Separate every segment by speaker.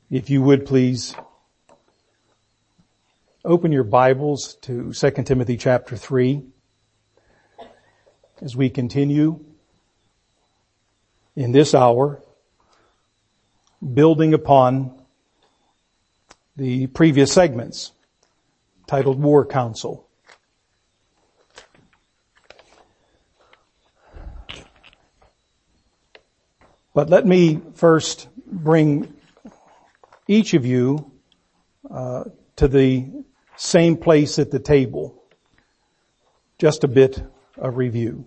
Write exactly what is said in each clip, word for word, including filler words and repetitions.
Speaker 1: If you would please open your Bibles to Second Timothy chapter three as we continue in this hour building upon the previous segments titled War Counsel. But let me first bring each of you uh, to the same place at the table. Just a bit of review.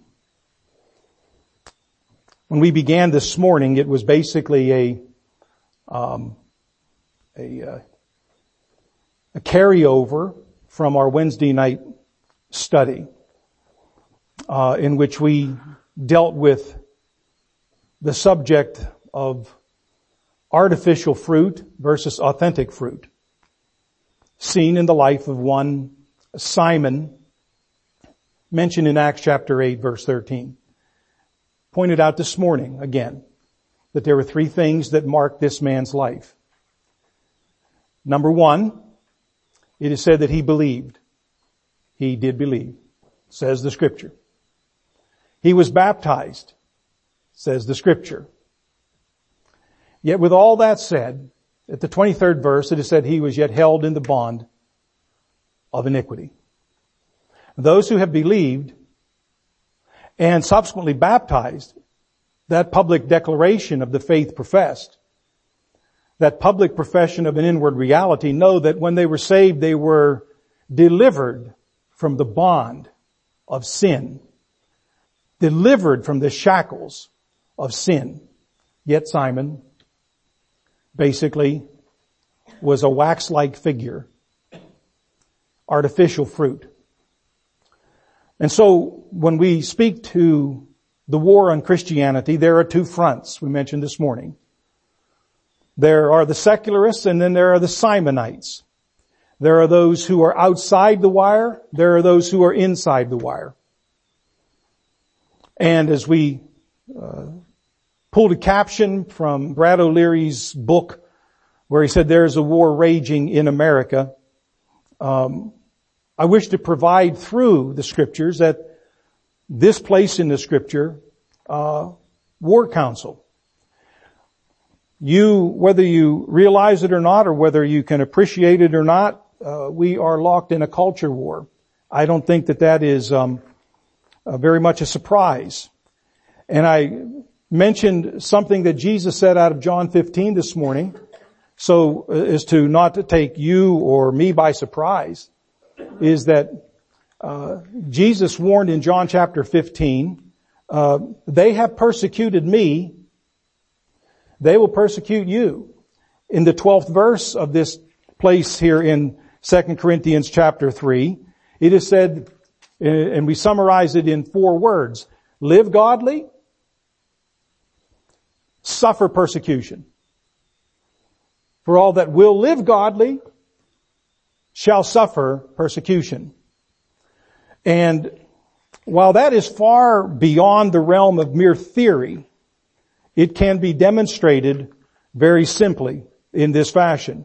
Speaker 1: When we began this morning, it was basically a um, a, uh, a carryover from our Wednesday night study, uh, in which we dealt with the subject of artificial fruit versus authentic fruit, seen in the life of one Simon, mentioned in Acts chapter eight, verse thirteen. Pointed out this morning, again, that there were three things that marked this man's life. Number one, it is said that he believed. He did believe, says the Scripture. He was baptized, says the Scripture. Yet with all that said, at the twenty-third verse, it is said he was yet held in the bond of iniquity. Those who have believed and subsequently baptized, that public declaration of the faith professed, that public profession of an inward reality, know that when they were saved, they were delivered from the bond of sin, delivered from the shackles of sin. Yet Simon basically was a wax-like figure, artificial fruit. And so when we speak to the war on Christianity, there are two fronts we mentioned this morning. There are the secularists and then there are the Simonites. There are those who are outside the wire. There are those who are inside the wire. And as we uh, pulled a caption from Brad O'Leary's book where he said there's a war raging in America, um, I wish to provide through the Scriptures that this place in the Scripture, uh, war counsel. You, whether you realize it or not, or whether you can appreciate it or not, uh, we are locked in a culture war. I don't think that that is um, uh, very much a surprise. And I mentioned something that Jesus said out of John fifteen this morning, so as to not to take you or me by surprise, is that uh, Jesus warned in John chapter fifteen, uh, they have persecuted me, they will persecute you. In the twelfth verse of this place here in Second Corinthians chapter three, it is said, and we summarize it in four words: live godly, suffer persecution. For all that will live godly shall suffer persecution. And while that is far beyond the realm of mere theory, it can be demonstrated very simply in this fashion.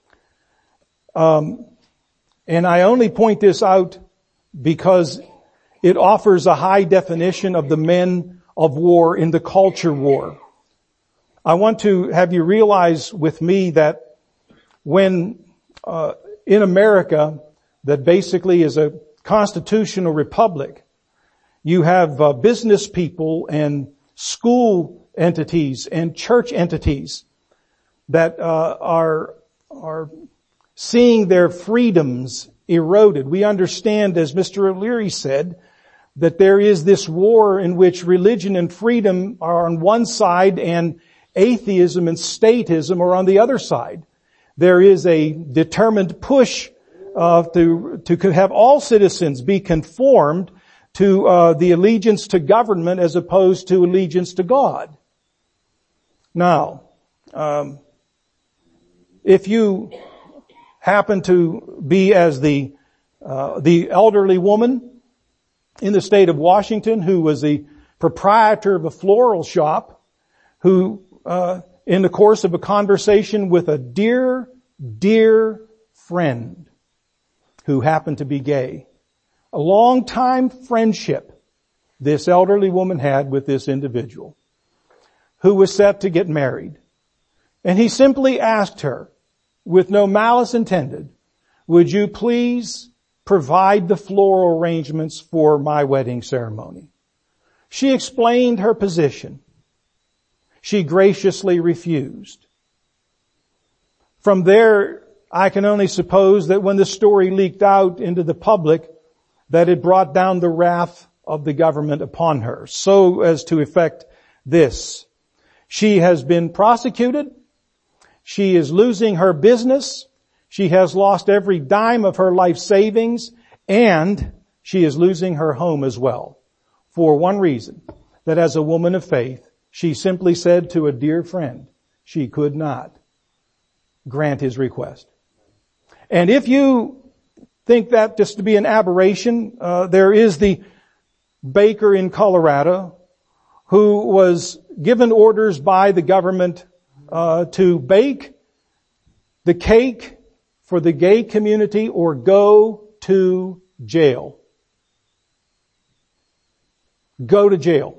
Speaker 1: Um, and I only point this out because it offers a high definition of the men of war in the culture war. I want to have you realize with me that when uh, in America, that basically is a constitutional republic, you have uh, business people and school entities and church entities that uh, are are seeing their freedoms eroded. We understand, as Mister O'Leary said, that there is this war in which religion and freedom are on one side and atheism and statism are on the other side. There is a determined push uh, to to have all citizens be conformed to uh, the allegiance to government as opposed to allegiance to God. Now, um, if you happen to be as the uh, the elderly woman in the state of Washington who was the proprietor of a floral shop, who uh, in the course of a conversation with a dear, dear friend who happened to be gay. A long-time friendship this elderly woman had with this individual who was set to get married. And he simply asked her, with no malice intended, would you please provide the floral arrangements for my wedding ceremony? She explained her position. She graciously refused. From there, I can only suppose that when the story leaked out into the public, that it brought down the wrath of the government upon her, so as to effect this. She has been prosecuted. She is losing her business. She has lost every dime of her life savings, and she is losing her home as well. For one reason, that as a woman of faith, she simply said to a dear friend, she could not grant his request. And if you think that just to be an aberration, uh, there is the baker in Colorado who was given orders by the government uh, to bake the cake for the gay community or go to jail. Go to jail.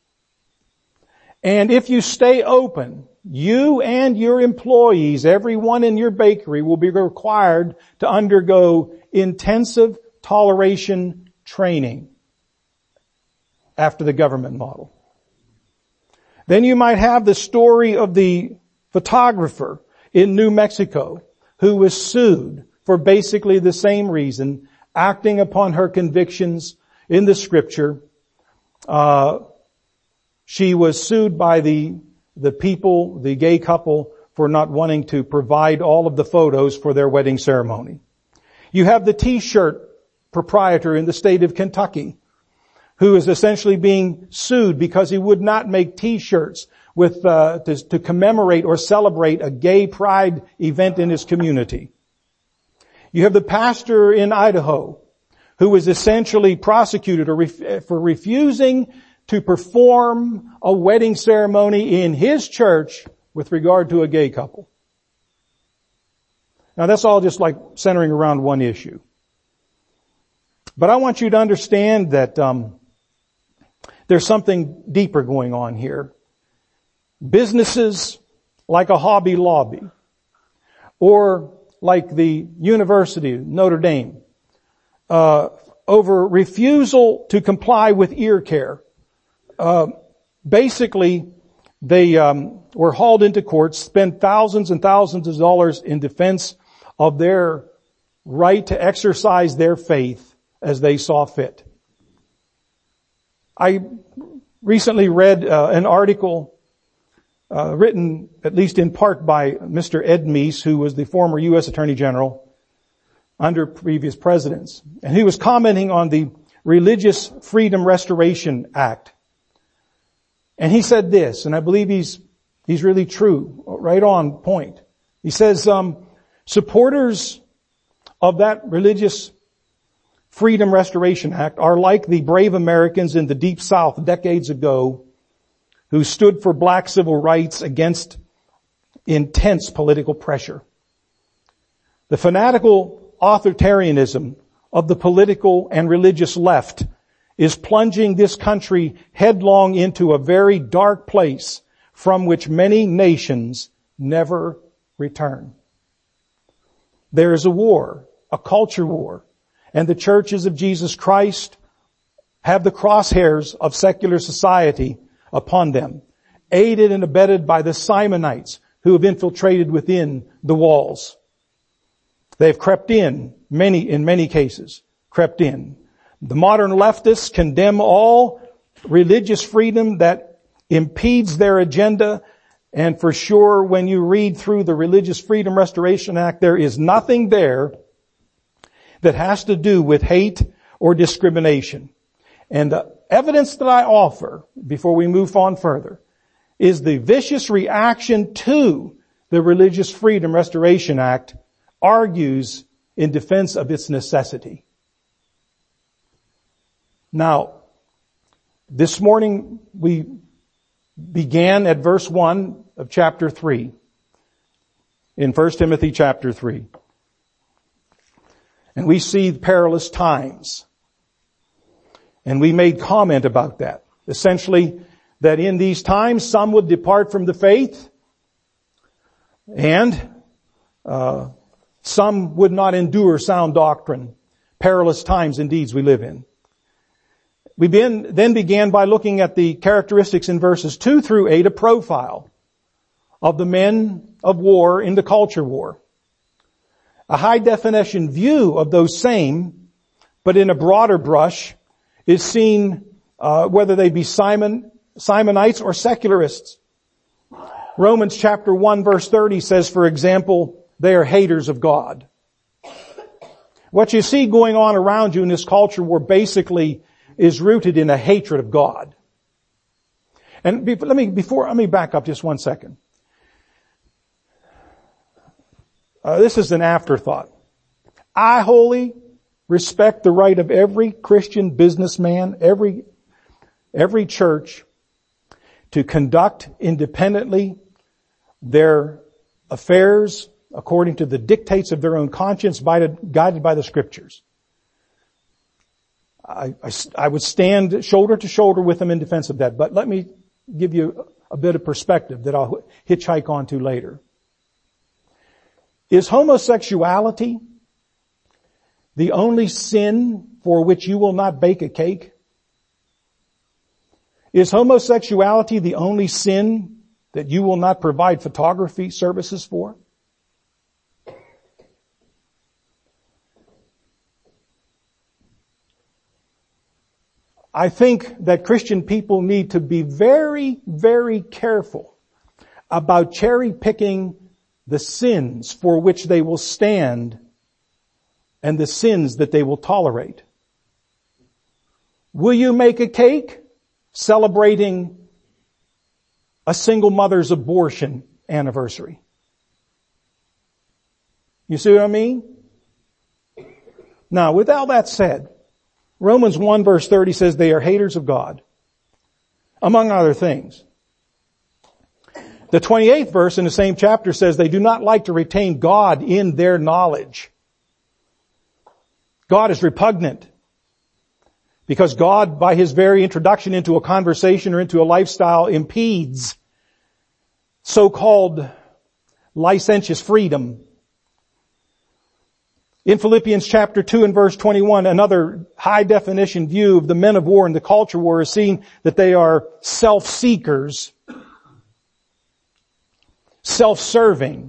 Speaker 1: And if you stay open, you and your employees, everyone in your bakery, will be required to undergo intensive toleration training after the government model. Then you might have the story of the photographer in New Mexico who was sued for basically the same reason, acting upon her convictions in the scripture. Uh, she was sued by the, the people, the gay couple, for not wanting to provide all of the photos for their wedding ceremony. You have the t-shirt proprietor in the state of Kentucky who is essentially being sued because he would not make t-shirts with, uh, to, to commemorate or celebrate a gay pride event in his community. You have the pastor in Idaho who was essentially prosecuted or ref- for refusing to perform a wedding ceremony in his church with regard to a gay couple. Now that's all just like centering around one issue. But I want you to understand that um, there's something deeper going on here. Businesses like a Hobby Lobby or like the University of Notre Dame, uh, over refusal to comply with ear care. Uh, basically, they um, were hauled into court, spent thousands and thousands of dollars in defense of their right to exercise their faith as they saw fit. I recently read uh, an article uh, written, at least in part, by Mister Ed Meese, who was the former U S Attorney General under previous presidents. And he was commenting on the Religious Freedom Restoration Act. And he said this, and I believe he's he's really true, right on point. He says, um, supporters of that Religious Freedom Restoration Act are like the brave Americans in the Deep South decades ago who stood for black civil rights against intense political pressure. The fanatical authoritarianism of the political and religious left is plunging this country headlong into a very dark place from which many nations never return. There is a war, a culture war, and the churches of Jesus Christ have the crosshairs of secular society upon them, aided and abetted by the Simonites who have infiltrated within the walls. They've crept in, many, in many cases, crept in. The modern leftists condemn all religious freedom that impedes their agenda. And for sure, when you read through the Religious Freedom Restoration Act, there is nothing there that has to do with hate or discrimination. And the evidence that I offer, before we move on further, is the vicious reaction to the Religious Freedom Restoration Act argues in defense of its necessity. Now, this morning we began at verse one of chapter three. In First Timothy chapter three. And we see perilous times. And we made comment about that. Essentially, that in these times some would depart from the faith and uh, some would not endure sound doctrine. Perilous times indeed we live in. We begin, then began by looking at the characteristics in verses two through eight, a profile of the men of war in the culture war. A high definition view of those same, but in a broader brush, is seen uh, whether they be Simon, Simonites or secularists. Romans chapter one verse thirty says, for example, they are haters of God. What you see going on around you in this culture war basically is rooted in a hatred of God. And be, let me, before, let me back up just one second. Uh, this is an afterthought. I wholly respect the right of every Christian businessman, every, every church to conduct independently their affairs according to the dictates of their own conscience, guided by the Scriptures. I, I, I would stand shoulder to shoulder with them in defense of that. But let me give you a bit of perspective that I'll hitchhike onto later. Is homosexuality the only sin for which you will not bake a cake? Is homosexuality the only sin that you will not provide photography services for? I think that Christian people need to be very, very careful about cherry picking the sins for which they will stand and the sins that they will tolerate. Will you make a cake celebrating a single mother's abortion anniversary? You see what I mean? Now, with all that said, Romans one verse thirty says they are haters of God, among other things. The twenty-eighth verse in the same chapter says they do not like to retain God in their knowledge. God is repugnant because God, by His very introduction into a conversation or into a lifestyle, impedes so-called licentious freedom. In Philippians chapter two and verse twenty-one, another high definition view of the men of war and the culture war is seen that they are self-seekers, self-serving,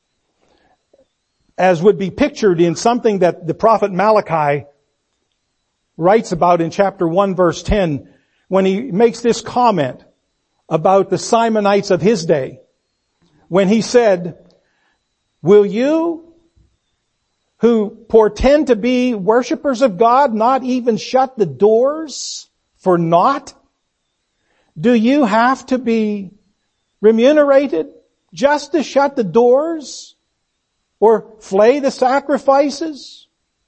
Speaker 1: as would be pictured in something that the prophet Malachi writes about in chapter one verse ten when he makes this comment about the Simonites of his day. When he said, will you who portend to be worshipers of God not even shut the doors for naught? Do you have to be remunerated just to shut the doors or flay the sacrifices?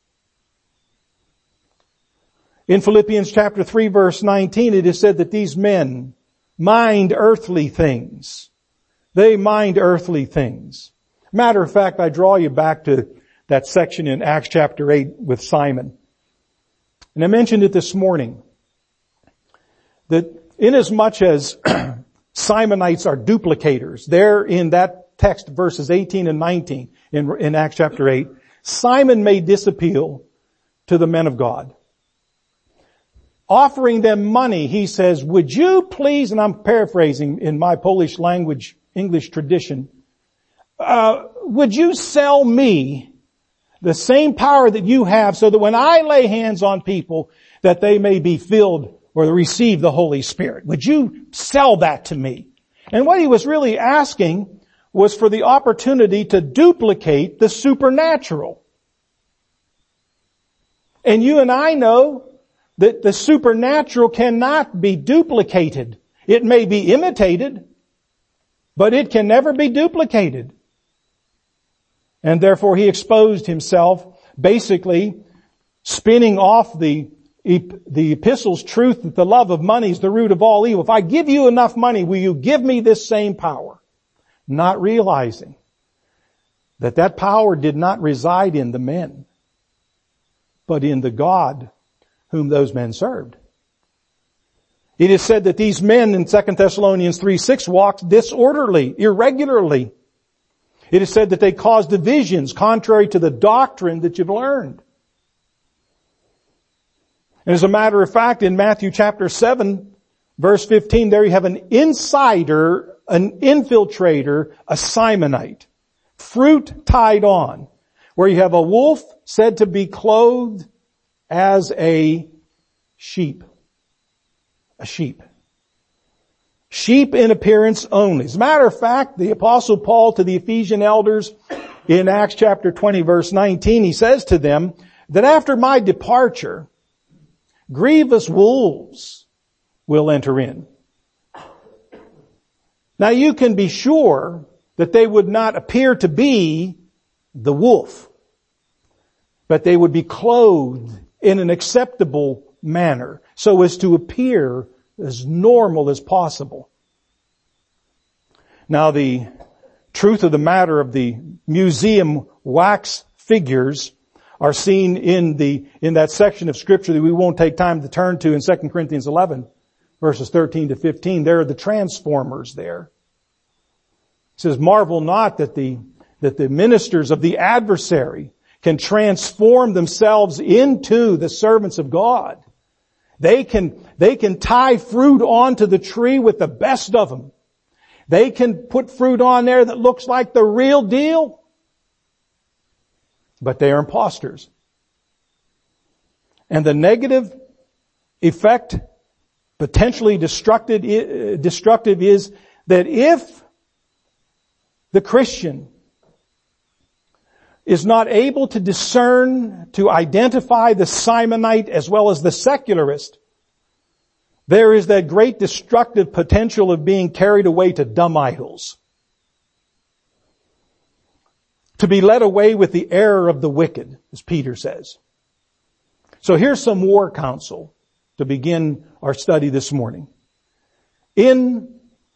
Speaker 1: In Philippians chapter three verse nineteen, it is said that these men mind earthly things. They mind earthly things. Matter of fact, I draw you back to that section in Acts chapter eight with Simon. And I mentioned it this morning, that inasmuch as Simonites are duplicators, there in that text, verses eighteen and nineteen in, in Acts chapter eight, Simon made this appeal to the men of God. Offering them money, he says, would you please, and I'm paraphrasing in my Polish language, English tradition, uh, would you sell me the same power that you have so that when I lay hands on people that they may be filled or receive the Holy Spirit? Would you sell that to me? And what he was really asking was for the opportunity to duplicate the supernatural. And you and I know that the supernatural cannot be duplicated. It may be imitated, but it can never be duplicated. And therefore he exposed himself, basically spinning off the, the epistle's truth that the love of money is the root of all evil. If I give you enough money, will you give me this same power? not realizing that that power did not reside in the men, but in the God whom those men served. It is said that these men in Second Thessalonians three six walked disorderly, irregularly. It is said that they caused divisions contrary to the doctrine that you've learned. And as a matter of fact, in Matthew chapter seven, verse fifteen, there you have an insider, an infiltrator, a Simonite, fruit tied on, where you have a wolf said to be clothed as a sheep. A sheep. Sheep in appearance only. As a matter of fact, the Apostle Paul to the Ephesian elders in Acts chapter twenty verse nineteen, he says to them that after my departure, grievous wolves will enter in. Now you can be sure that they would not appear to be the wolf, but they would be clothed in an acceptable manner so as to appear as normal as possible. Now the truth of the matter of the museum wax figures are seen in the, in that section of scripture that we won't take time to turn to in Second Corinthians eleven, verses thirteen to fifteen. There are the transformers there. It says, marvel not that the, that the ministers of the adversary can transform themselves into the servants of God. They can, they can tie fruit onto the tree with the best of them. They can put fruit on there that looks like the real deal, but they are imposters. And the negative effect, potentially destructive, destructive is that if the Christian is not able to discern, to identify the Simonite as well as the secularist, there is that great destructive potential of being carried away to dumb idols. To be led away with the error of the wicked, as Peter says. So here's some war counsel to begin our study this morning. In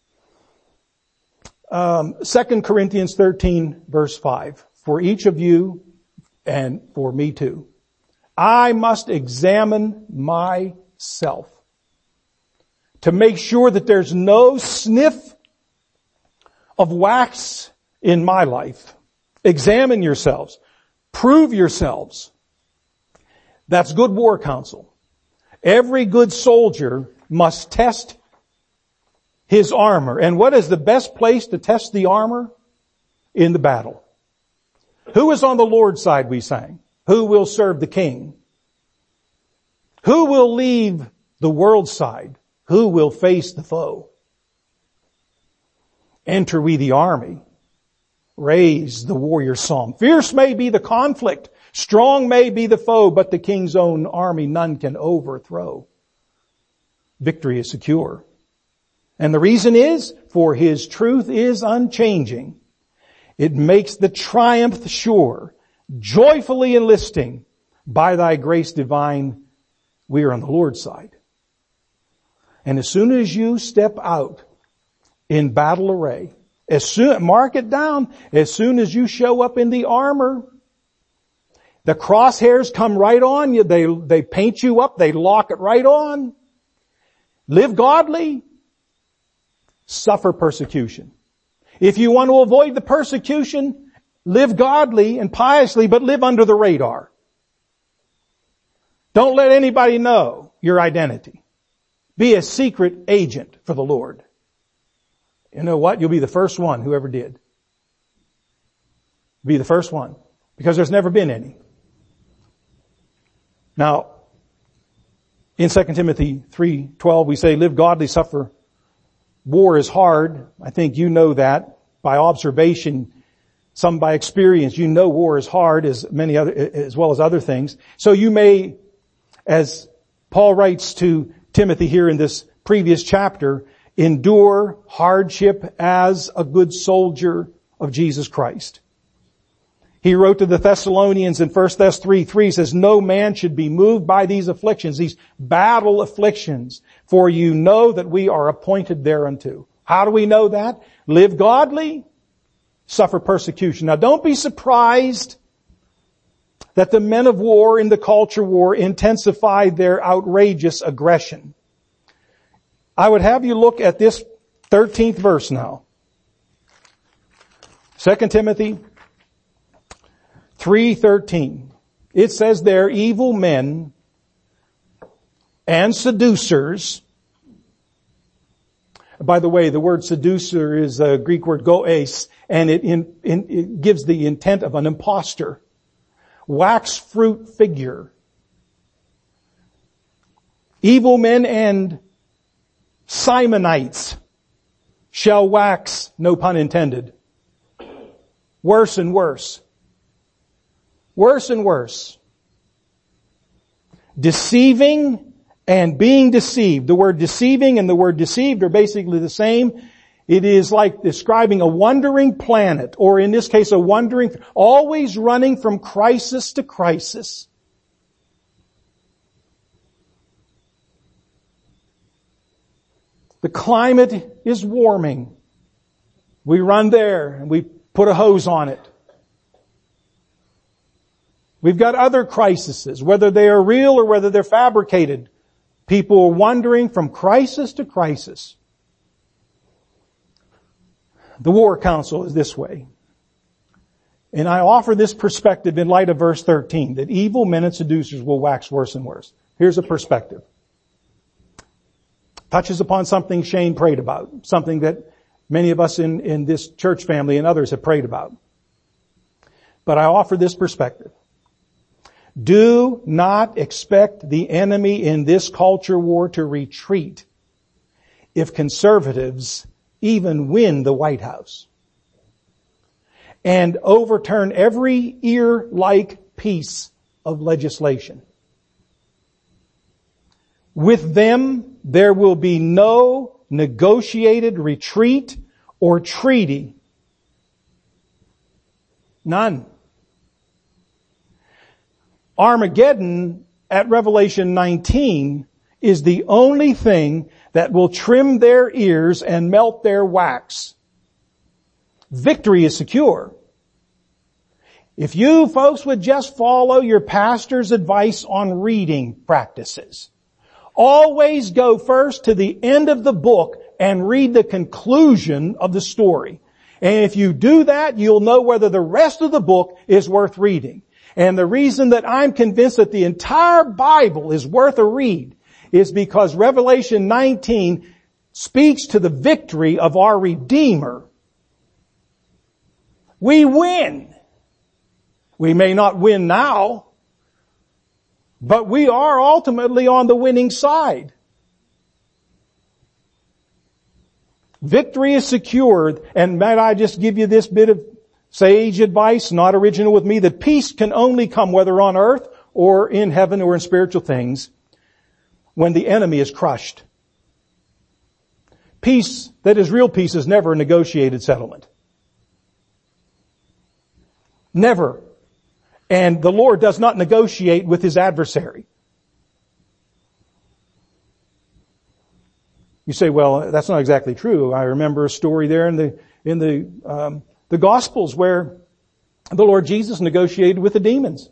Speaker 1: um, Second Corinthians thirteen, verse five, for each of you and for me too, I must examine myself to make sure that there's no sniff of wax in my life. Examine yourselves. Prove yourselves. That's good war counsel. Every good soldier must test his armor. And what is the best place to test the armor? In the battle. Who is on the Lord's side, we sang? Who will serve the King? Who will leave the world's side? Who will face the foe? Enter we the army. Raise the warrior psalm. Fierce may be the conflict. Strong may be the foe, but the King's own army none can overthrow. Victory is secure. And the reason is, for His truth is unchanging. It makes the triumph sure. Joyfully enlisting, by Thy grace divine, we are on the Lord's side. And as soon as you step out in battle array, as soon, mark it down, as soon as you show up in the armor, the crosshairs come right on you. They, they paint you up. They lock it right on. Live godly. Suffer persecution. If you want to avoid the persecution, live godly and piously, but live under the radar. Don't let anybody know your identity. Be a secret agent for the Lord. You know what? You'll be the first one who ever did. Be the first one. Because there's never been any. Now, in Second Timothy three twelve, we say, live godly, suffer. War is hard. I think you know that by observation, some by experience. You know war is hard as many other, as well as other things. So you may, as Paul writes to Timothy here in this previous chapter, endure hardship as a good soldier of Jesus Christ. He wrote to the Thessalonians in First Thess three three, says, no man should be moved by these afflictions, these battle afflictions, for you know that we are appointed thereunto. How do we know that? Live godly, suffer persecution. Now don't be surprised that the men of war in the culture war intensified their outrageous aggression. I would have you look at this thirteenth verse now. Second Timothy three thirteen. It says there, evil men and seducers. By the way, the word seducer is a Greek word goes, and it, in, in, it gives the intent of an impostor. Wax fruit figure. Evil men and Simonites shall wax, no pun intended, worse and worse. Worse and worse. Deceiving and being deceived. The word deceiving and the word deceived are basically the same. It is like describing a wandering planet, or in this case a wandering, always running from crisis to crisis. The climate is warming. We run there and we put a hose on it. We've got other crises, whether they are real or whether they're fabricated. People are wandering from crisis to crisis. The War Council is this way. And I offer this perspective in light of verse thirteen, that evil men and seducers will wax worse and worse. Here's a perspective. Touches upon something Shane prayed about, something that many of us in, in this church family and others have prayed about. But I offer this perspective. Do not expect the enemy in this culture war to retreat if conservatives even win the White House and overturn every ear-like piece of legislation. With them, there will be no negotiated retreat or treaty. None. Armageddon at Revelation nineteen is the only thing that will trim their ears and melt their wax. Victory is secure. If you folks would just follow your pastor's advice on reading practices, always go first to the end of the book and read the conclusion of the story. And if you do that, you'll know whether the rest of the book is worth reading. And the reason that I'm convinced that the entire Bible is worth a read is because Revelation nineteen speaks to the victory of our Redeemer. We win. We may not win now, but we are ultimately on the winning side. Victory is secured, and might I just give you this bit of sage advice, not original with me, that peace can only come whether on earth or in heaven or in spiritual things when the enemy is crushed. Peace that is real peace is never a negotiated settlement. Never. And the Lord does not negotiate with His adversary. You say, well, that's not exactly true. I remember a story there in the, in the, um, the Gospels where the Lord Jesus negotiated with the demons.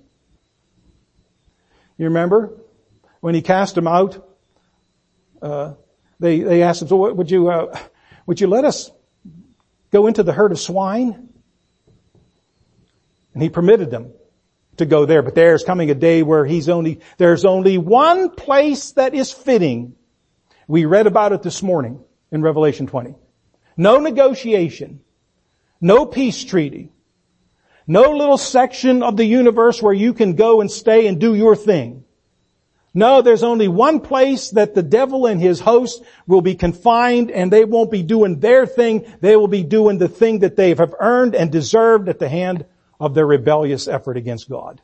Speaker 1: You remember? When He cast them out, uh, they, they asked Him, so what, would you, uh, would you let us go into the herd of swine? And He permitted them to go there, but there's coming a day where He's only, there's only one place that is fitting. We read about it this morning in Revelation twenty. No negotiation. No peace treaty. No little section of the universe where you can go and stay and do your thing. No, there's only one place that the devil and his host will be confined, and they won't be doing their thing. They will be doing the thing that they have earned and deserved at the hand of their rebellious effort against God.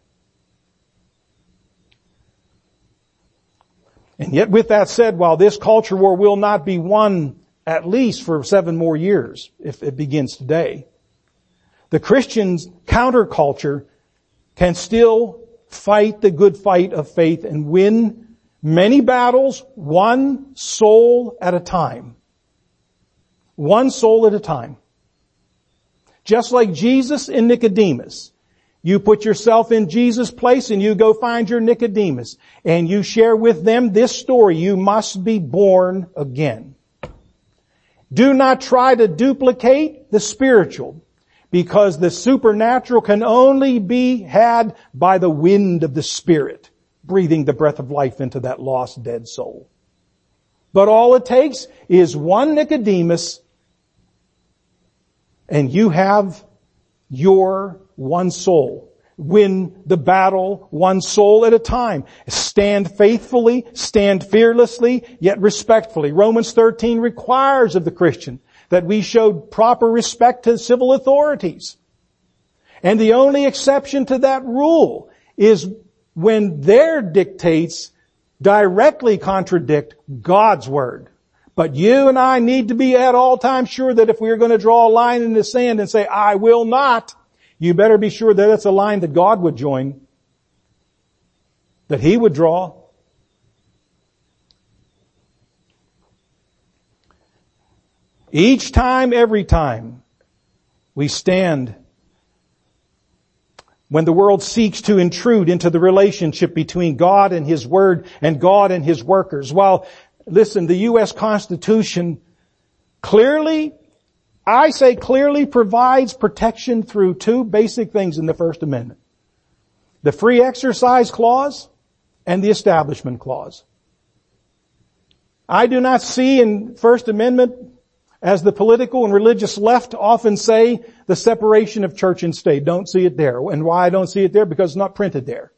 Speaker 1: And yet with that said, while this culture war will not be won at least for seven more years, if it begins today, the Christian's counterculture can still fight the good fight of faith and win many battles, one soul at a time. One soul at a time. Just like Jesus and Nicodemus. You put yourself in Jesus' place and you go find your Nicodemus. And you share with them this story. You must be born again. Do not try to duplicate the spiritual, because the supernatural can only be had by the wind of the Spirit, breathing the breath of life into that lost, dead soul. But all it takes is one Nicodemus, and you have your one soul. Win the battle one soul at a time. Stand faithfully, stand fearlessly, yet respectfully. Romans thirteen requires of the Christian that we showed proper respect to civil authorities. And the only exception to that rule is when their dictates directly contradict God's word. But you and I need to be at all times sure that if we are going to draw a line in the sand and say, I will not, you better be sure that it's a line that God would join, that He would draw. Each time, every time, we stand when the world seeks to intrude into the relationship between God and His Word and God and His workers. While, listen, the U S Constitution clearly, I say clearly provides protection through two basic things in the First Amendment. The Free Exercise Clause and the Establishment Clause. I do not see in First Amendment, as the political and religious left often say, the separation of church and state. Don't see it there. And why I don't see it there? Because it's not printed there.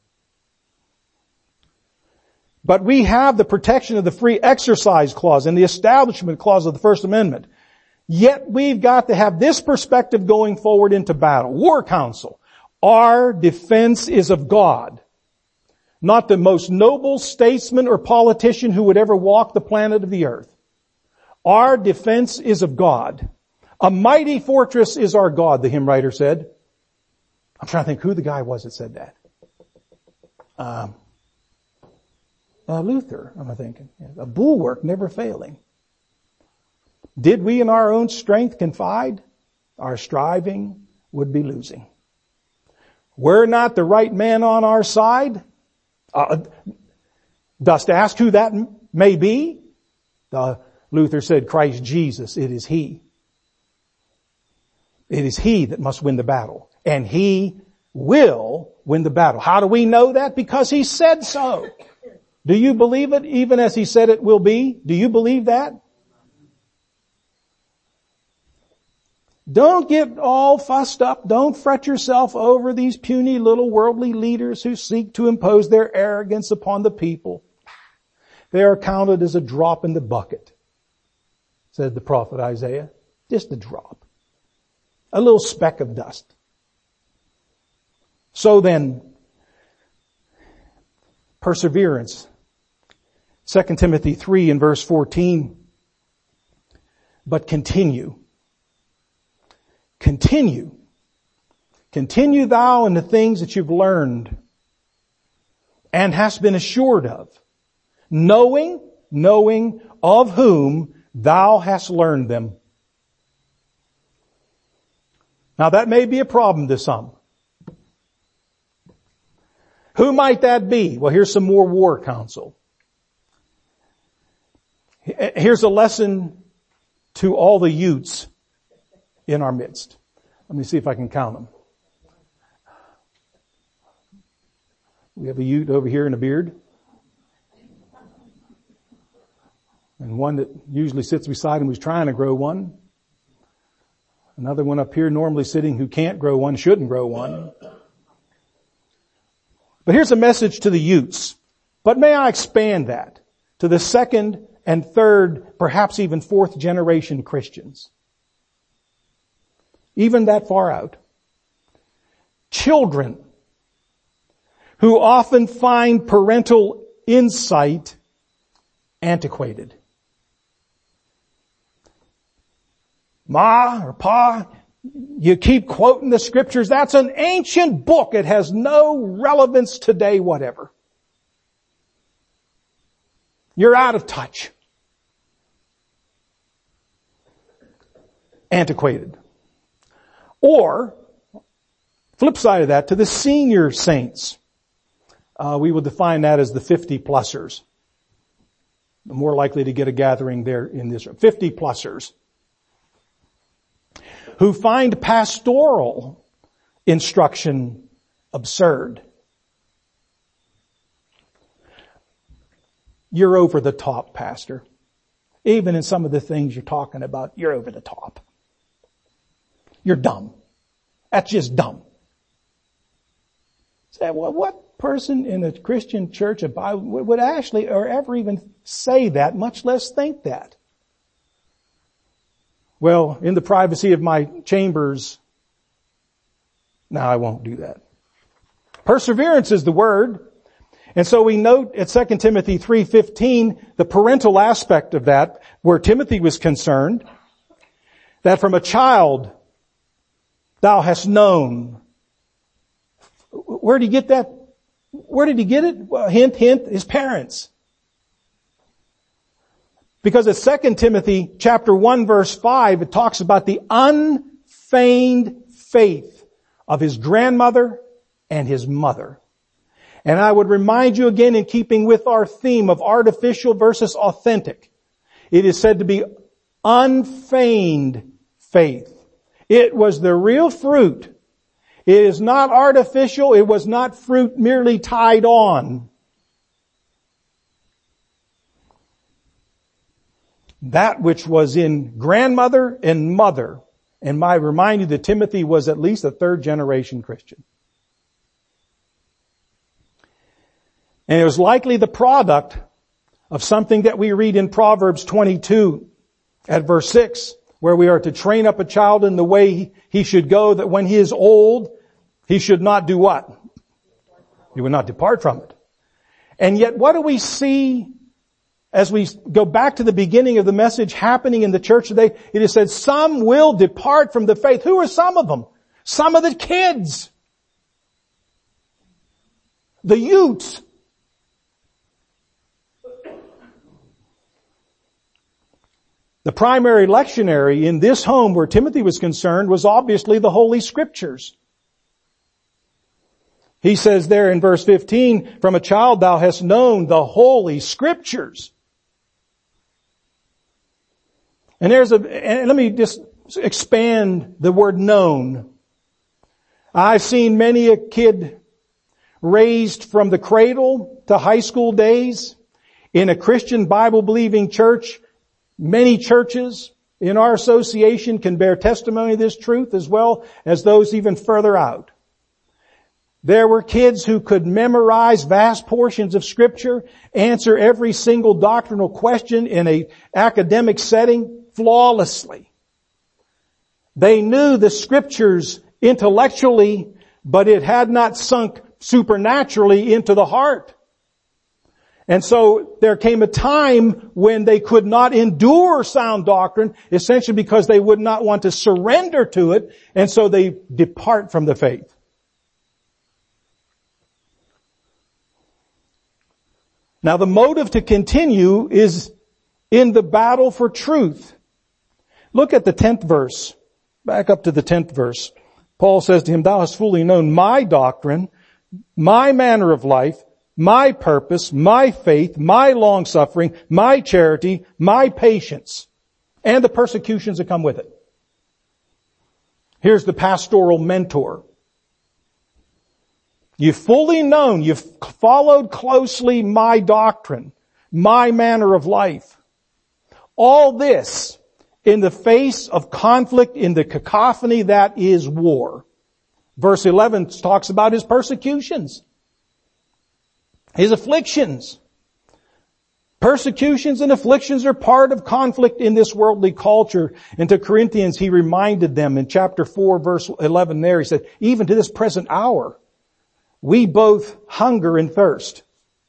Speaker 1: But we have the protection of the Free Exercise Clause and the Establishment Clause of the First Amendment. Yet we've got to have this perspective going forward into battle. War counsel. Our defense is of God. Not the most noble statesman or politician who would ever walk the planet of the earth. Our defense is of God. A mighty fortress is our God, the hymn writer said. I'm trying to think who the guy was that said that. Um, uh, Luther, I'm thinking. A bulwark never failing. Did we in our own strength confide? Our striving would be losing. Were not the right man on our side? Uh, dost ask who that may be? The Luther said, Christ Jesus, it is He. It is He that must win the battle. And He will win the battle. How do we know that? Because He said so. Do you believe it even as He said it will be? Do you believe that? Don't get all fussed up. Don't fret yourself over these puny little worldly leaders who seek to impose their arrogance upon the people. They are counted as a drop in the bucket, said the prophet Isaiah. Just a drop. A little speck of dust. So then, perseverance. Second Timothy three and verse fourteen. But continue. Continue. Continue thou in the things that you've learned and hast been assured of, knowing, knowing of whom thou hast learned them. Now that may be a problem to some. Who might that be? Well, here's some more war counsel. Here's a lesson to all the Utes in our midst. Let me see if I can count them. We have a Ute over here in a beard. And one that usually sits beside him who's trying to grow one. Another one up here normally sitting who can't grow one, shouldn't grow one. But here's a message to the Utes. But may I expand that to the second and third, perhaps even fourth generation Christians. Even that far out. Children who often find parental insight antiquated. Ma or Pa, you keep quoting the scriptures. That's an ancient book. It has no relevance today whatever. You're out of touch. Antiquated. Or, flip side of that, to the senior saints. Uh, we would define that as the fifty-plussers. More likely to get a gathering there in this room. fifty-plussers. Who find pastoral instruction absurd. You're over the top, Pastor. Even in some of the things you're talking about, you're over the top. You're dumb. That's just dumb. Say, well, what person in a Christian church would actually or ever even say that, much less think that? Well, in the privacy of my chambers, no, I won't do that. Perseverance is the word. And so we note at Second Timothy three fifteen the parental aspect of that, where Timothy was concerned, that from a child thou hast known. Where did he get that? Where did he get it? Well, hint, hint, his parents. Because at Second Timothy chapter one verse five, it talks about the unfeigned faith of his grandmother and his mother. And I would remind you again, in keeping with our theme of artificial versus authentic, it is said to be unfeigned faith. It was the real fruit. It is not artificial. It was not fruit merely tied on. That which was in grandmother and mother. And I remind you that Timothy was at least a third generation Christian. And it was likely the product of something that we read in Proverbs twenty-two at verse six, where we are to train up a child in the way he should go, that when he is old, he should not do what? He would not depart from it. And yet what do we see as we go back to the beginning of the message happening in the church today? It is said some will depart from the faith. Who are some of them? Some of the kids. The youths. The primary lectionary in this home where Timothy was concerned was obviously the Holy Scriptures. He says there in verse fifteen, from a child thou hast known the Holy Scriptures. And there's a, and let me just expand the word known. I've seen many a kid raised from the cradle to high school days in a Christian Bible-believing church. Many churches in our association can bear testimony of this truth, as well as those even further out. There were kids who could memorize vast portions of Scripture, answer every single doctrinal question in an academic setting flawlessly. They knew the Scriptures intellectually, but it had not sunk supernaturally into the heart. And so there came a time when they could not endure sound doctrine, essentially because they would not want to surrender to it, and so they depart from the faith. Now the motive to continue is in the battle for truth. Look at the tenth verse. Back up to the tenth verse. Paul says to him, thou hast fully known my doctrine, my manner of life, my purpose, my faith, my long-suffering, my charity, my patience, and the persecutions that come with it. Here's the pastoral mentor. You've fully known, you've followed closely my doctrine, my manner of life. All this in the face of conflict, in the cacophony that is war. Verse eleven talks about his persecutions. His afflictions. Persecutions and afflictions are part of conflict in this worldly culture. And to Corinthians, he reminded them in chapter four, verse eleven there, he said, even to this present hour, we both hunger and thirst,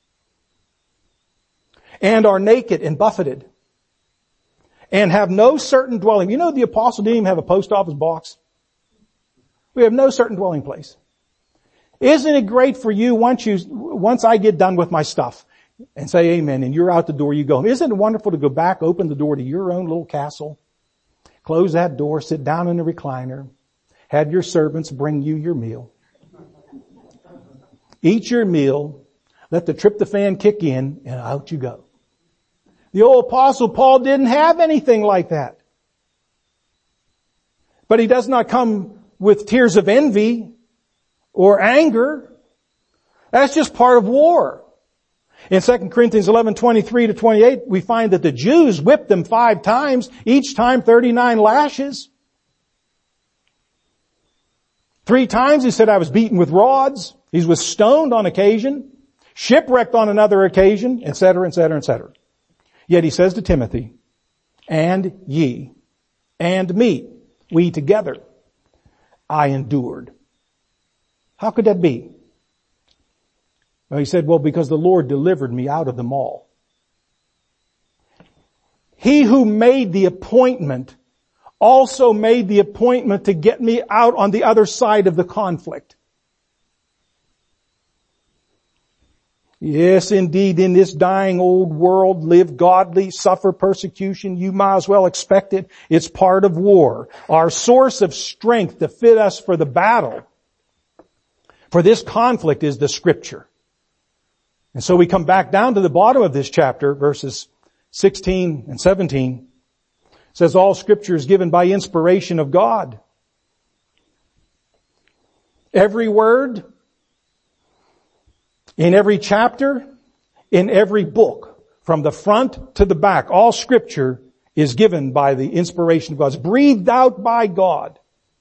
Speaker 1: and are naked and buffeted, and have no certain dwelling. You know the apostle didn't even have a post office box? We have no certain dwelling place. Isn't it great for you once you, once I get done with my stuff and say amen and you're out the door, you go. Isn't it wonderful to go back, open the door to your own little castle, close that door, sit down in the recliner, had your servants bring you your meal. Eat your meal, let the tryptophan kick in, and out you go. The old apostle Paul didn't have anything like that. But he does not come with tears of envy or anger. That's just part of war. In Second Corinthians eleven, twenty-three to twenty-eight, we find that the Jews whipped them five times, each time thirty-nine lashes. Three times he said, I was beaten with rods. He was stoned on occasion, shipwrecked on another occasion, et cetera, et cetera, et cetera. Yet he says to Timothy, and ye, and me, we together, I endured. How could that be? Well, he said, well, because the Lord delivered me out of them all. He who made the appointment also made the appointment to get me out on the other side of the conflict. Yes, indeed, in this dying old world, live godly, suffer persecution. You might as well expect it. It's part of war. Our source of strength to fit us for the battle, for this conflict, is the Scripture. And so we come back down to the bottom of this chapter, verses sixteen and seventeen. It says, all Scripture is given by inspiration of God. Every word, in every chapter, in every book, from the front to the back, all Scripture is given by the inspiration of God. It's breathed out by God,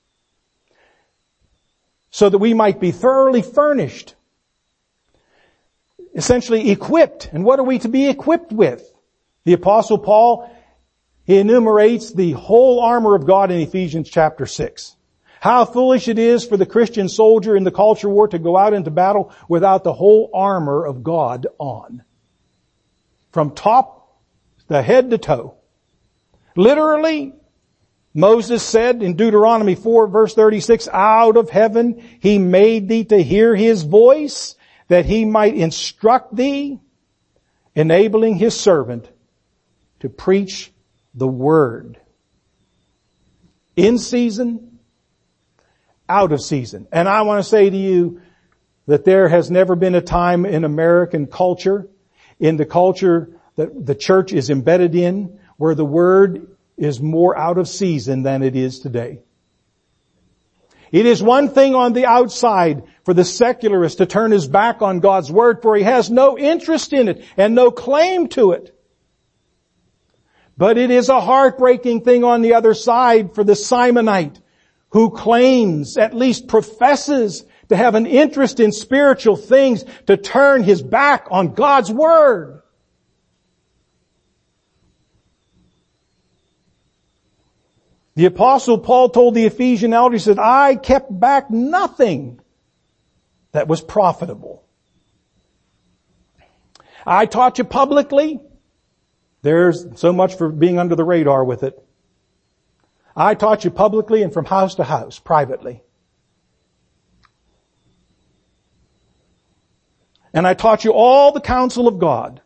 Speaker 1: so that we might be thoroughly furnished, essentially equipped. And what are we to be equipped with? The Apostle Paul, he enumerates the whole armor of God in Ephesians chapter six. How foolish it is for the Christian soldier in the culture war to go out into battle without the whole armor of God on. From top, the head to toe. Literally, Moses said in Deuteronomy four verse thirty-six, out of heaven he made thee to hear his voice, that he might instruct thee, enabling his servant to preach the word. In season, out of season. And I want to say to you that there has never been a time in American culture, in the culture that the church is embedded in, where the word is more out of season than it is today. It is one thing on the outside for the secularist to turn his back on God's word, for he has no interest in it and no claim to it. But it is a heartbreaking thing on the other side for the Simonite, who claims, at least professes, to have an interest in spiritual things, to turn his back on God's word. The Apostle Paul told the Ephesian elders that I kept back nothing that was profitable. I taught you publicly. There's so much for being under the radar with it. I taught you publicly and from house to house, privately. And I taught you all the counsel of God.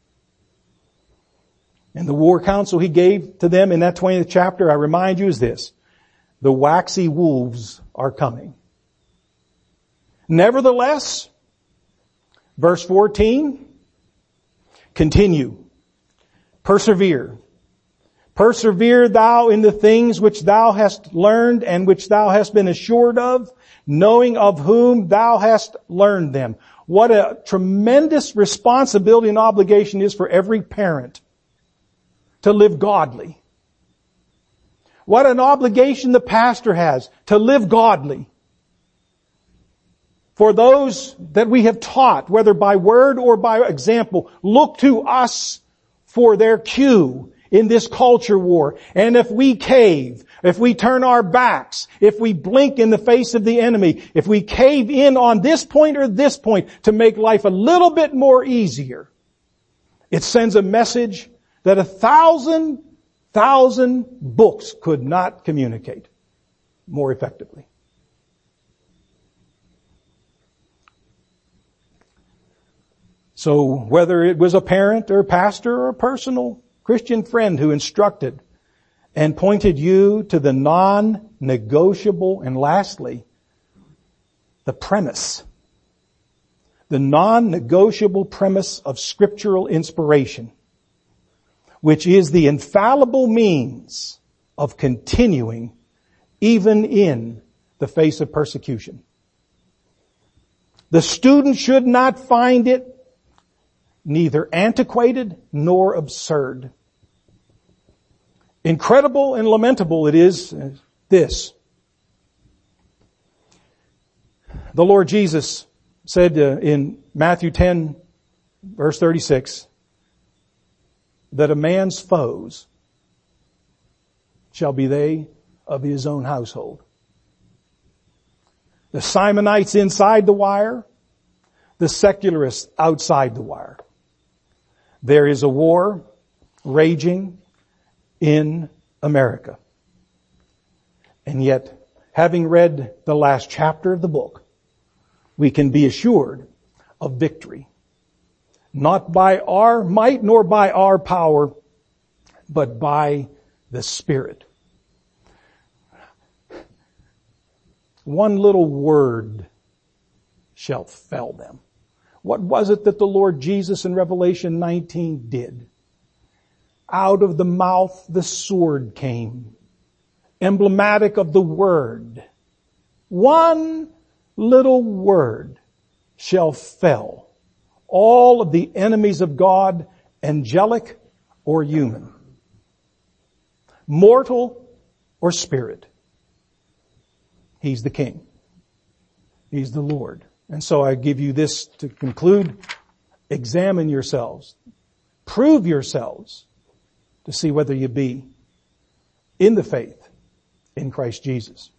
Speaker 1: And the war counsel he gave to them in that twentieth chapter, I remind you, is this: the waxy wolves are coming. Nevertheless, verse fourteen, continue, persevere. Persevere thou in the things which thou hast learned and which thou hast been assured of, knowing of whom thou hast learned them. What a tremendous responsibility and obligation is for every parent to live godly. What an obligation the pastor has to live godly. For those that we have taught, whether by word or by example, look to us for their cue in this culture war. And if we cave, if we turn our backs, if we blink in the face of the enemy, if we cave in on this point or this point to make life a little bit more easier, it sends a message that a thousand, thousand books could not communicate more effectively. So whether it was a parent or a pastor or a personal Christian friend who instructed and pointed you to the non-negotiable, and lastly, the premise. The non-negotiable premise of scriptural inspiration, which is the infallible means of continuing even in the face of persecution. The student should not find it neither antiquated nor absurd. Incredible and lamentable it is this. The Lord Jesus said uh, in Matthew ten, verse thirty-six, that a man's foes shall be they of his own household. The Simonites inside the wire, the secularists outside the wire. There is a war raging in America. And yet, having read the last chapter of the book, we can be assured of victory. Not by our might nor by our power, but by the Spirit. One little word shall fell them. What was it that the Lord Jesus in Revelation nineteen did? Out of the mouth the sword came, emblematic of the word. One little word shall fell all of the enemies of God, angelic or human, mortal or spirit. He's the King. He's the Lord. And so I give you this to conclude. Examine yourselves. Prove yourselves to see whether you be in the faith in Christ Jesus.